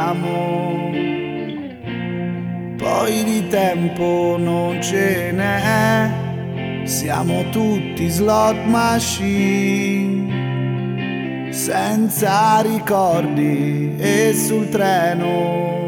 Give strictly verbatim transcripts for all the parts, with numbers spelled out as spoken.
vediamo, poi di tempo non ce n'è. Siamo tutti slot machine, senza ricordi e sul treno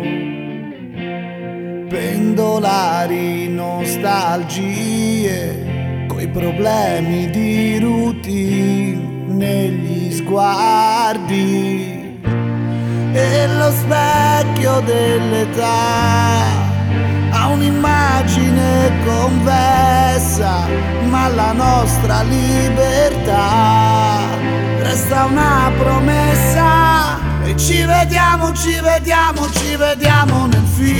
pendolari, nostalgie, coi problemi di routine negli sguardi e lo specchio dell'età ha un'immagine convessa, ma la nostra libertà resta una promessa. E ci vediamo, ci vediamo, ci vediamo nel film,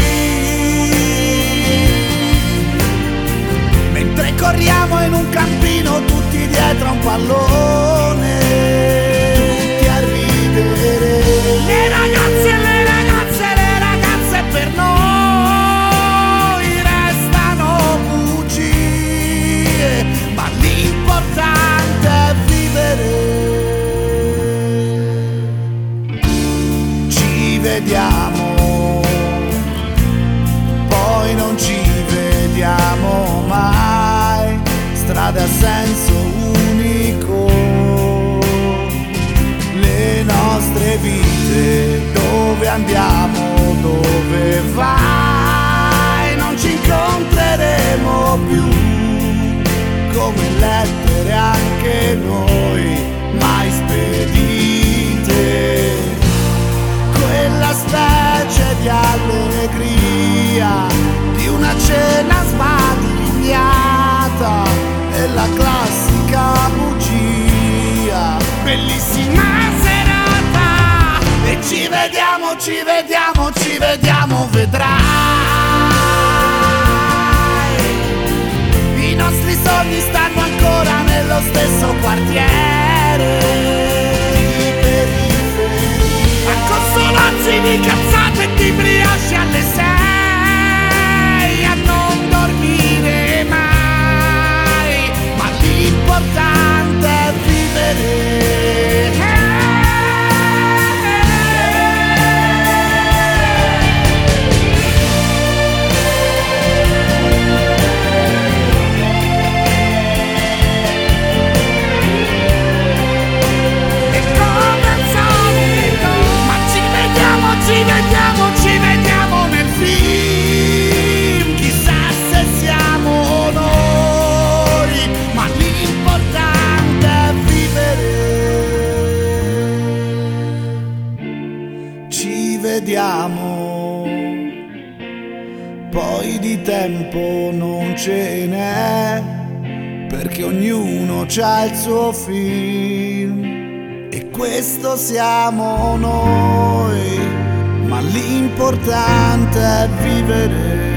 mentre corriamo in un campino tutti dietro a un pallone, tutti a ridere. Le ragazze, le ragazze, le ragazze per noi restano bugie, ma l'importante è vivere. Ci vediamo, poi non ci vediamo mai, strada a senso unico, le nostre vite, dove andiamo, dove vai, non ci incontreremo più, come lettere anche noi mai spedite, quella specie di allegria di una cena sbadigliata è la classica bugia, bellissima serata. E ci vediamo, ci vediamo, ci vediamo, vedrai, i nostri soldi stanno ancora nello stesso quartiere di periferia, a consolarci di cazzate e di brioche alle sei, a non dormire mai, ma l'importante è vivere. Ci vediamo, ci vediamo nel film, chissà se siamo noi, ma l'importante è vivere. Ci vediamo, poi di tempo non ce n'è, perché ognuno c'ha il suo film e questo siamo noi. Ma l'importante è vivere.